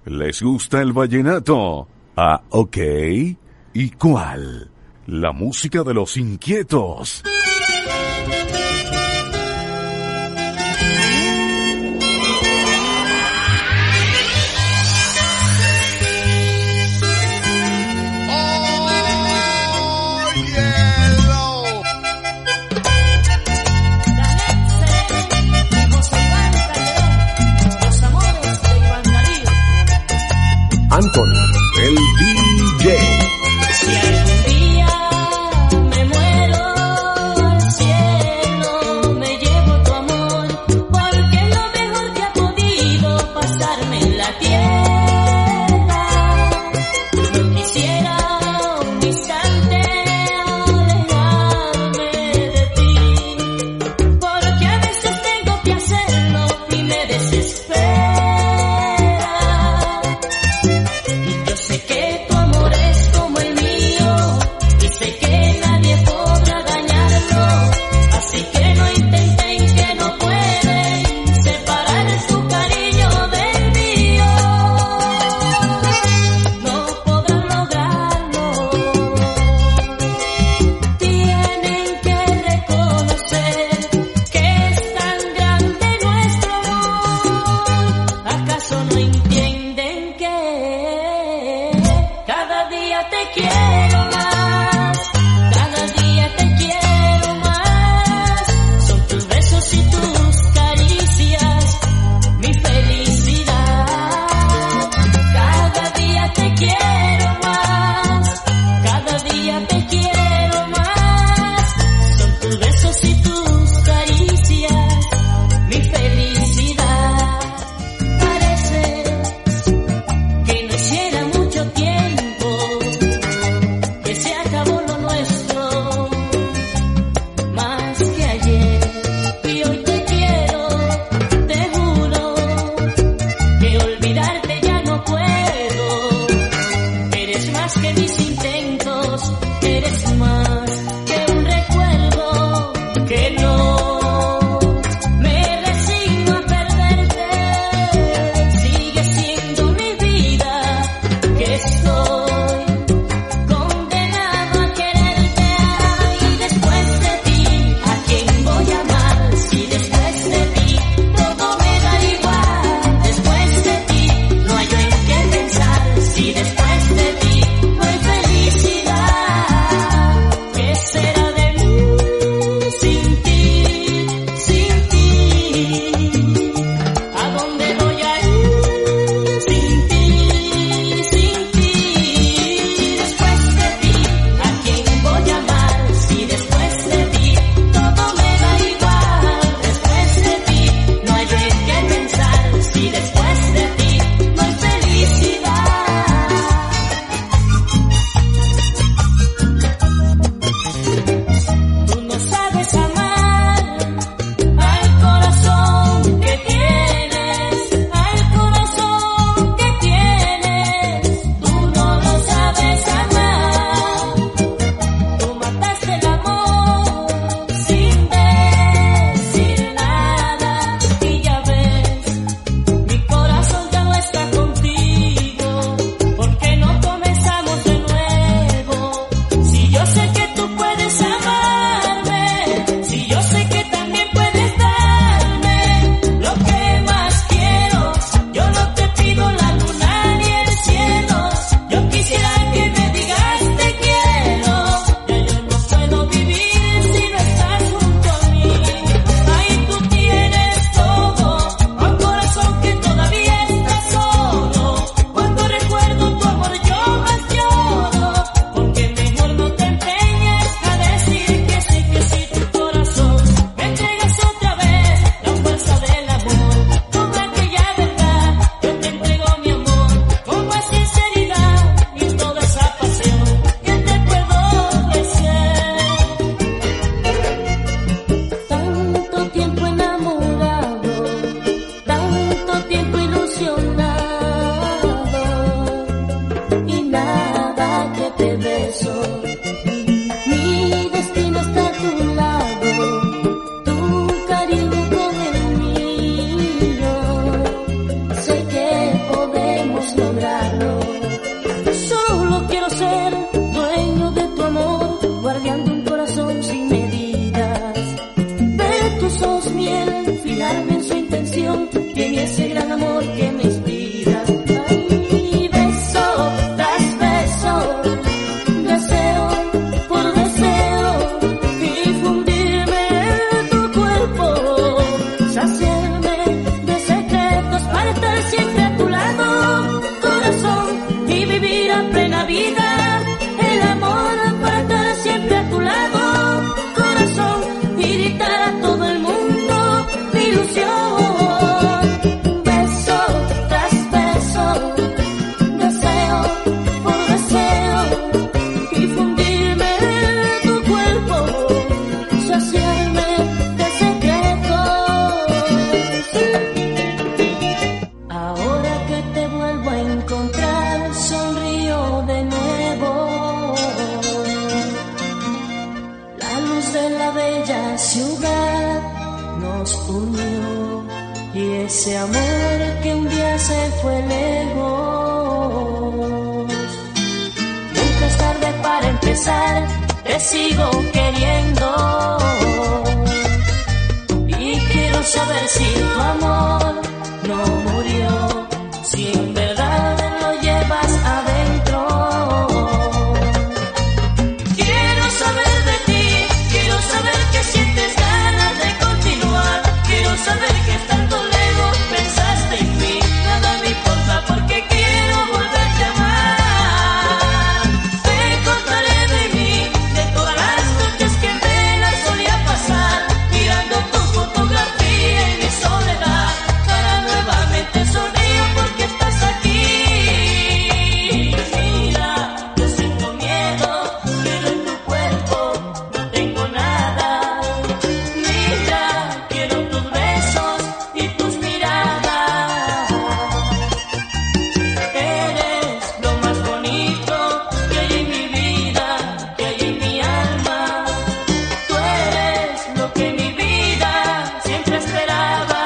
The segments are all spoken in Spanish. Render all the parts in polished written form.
¿Les gusta el vallenato? Ah, ok. ¿Y cuál? La música de los inquietos. Anthony, el DJ. Si algún día me muero al cielo, me llevo tu amor, porque es lo mejor que ha podido pasarme en la tierra. No quisiera un instante alejarme de ti, porque a veces tengo que hacerlo y me desespero. Que a encontrar, sonrío de nuevo. La luz de la bella ciudad nos unió, y ese amor que un día se fue lejos. Nunca es tarde para empezar, te sigo queriendo. Y quiero saber si tu amor no murió, si en verdad lo llevas adentro. Quiero saber de ti, quiero saber que sientes ganas de continuar. Quiero saber que estando lejos pensaste en mí. Nada me importa porque quiero volverte a amar. Te contaré de mí, de todas las noches que me las solía pasar, mirando tu fotografía en mi soledad. Para nuevamente sonrío porque estás aquí. Mira, yo siento miedo, pero en tu cuerpo no tengo nada. Mira, quiero tus besos y tus miradas. Eres lo más bonito que hay en mi vida, que hay en mi alma. Tú eres lo que mi vida siempre esperaba.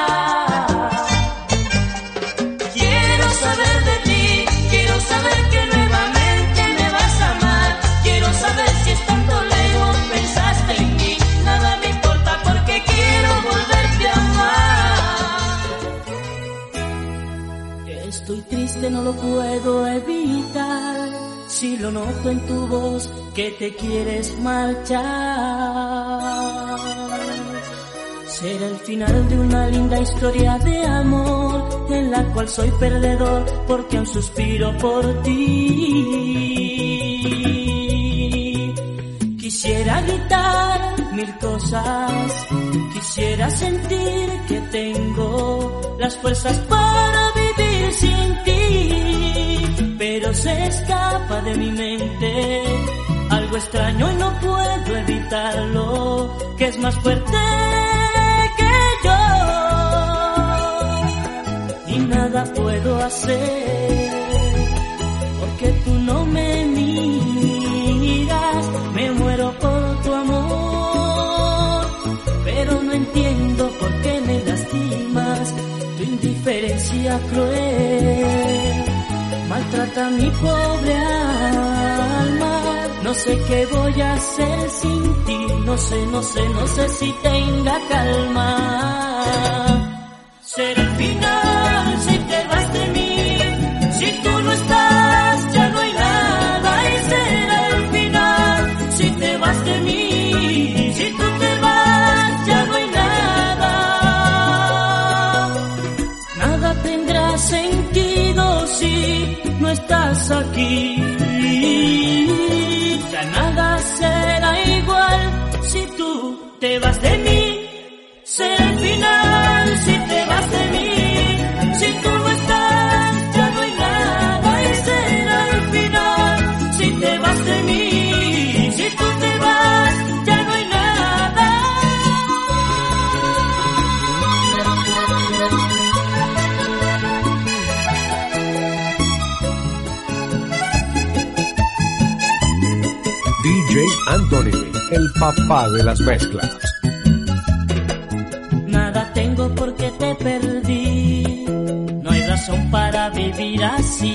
Quiero saber de ti, quiero saber que nuevamente me vas a amar. Quiero saber si estando lejos pensaste en mí. Nada me importa porque quiero volverte a amar. Estoy triste, no lo puedo evitar. Si lo noto en tu voz que te quieres marchar. Será el final de una linda historia de amor, en la cual soy perdedor porque aún suspiro por ti. Quisiera gritar mil cosas, quisiera sentir que tengo las fuerzas para vivir sin ti, pero se escapa de mi mente algo extraño y no puedo evitarlo, que es más fuerte que yo, y nada puedo hacer, porque tú no me miras. Me muero por tu amor, pero no entiendo por qué me lastimas. Tu indiferencia cruel maltrata mi pobre alma. No sé qué voy a hacer sin ti, no sé si tenga calma. Será el final si te vas de mí, si tú no estás ya no hay nada. Y será el final si te vas de mí, si tú te vas ya no hay nada. Nada tendrá sentido si no estás aquí. Ya nada será igual si tú te vas de mí. Será el final si te vas de mí, si tú no estás ya no hay nada. Y será el final si te vas de mí, si tú te vas ya no hay nada. DJ Anthony, el papá de las mezclas. Nada tengo porque te perdí, no hay razón para vivir así.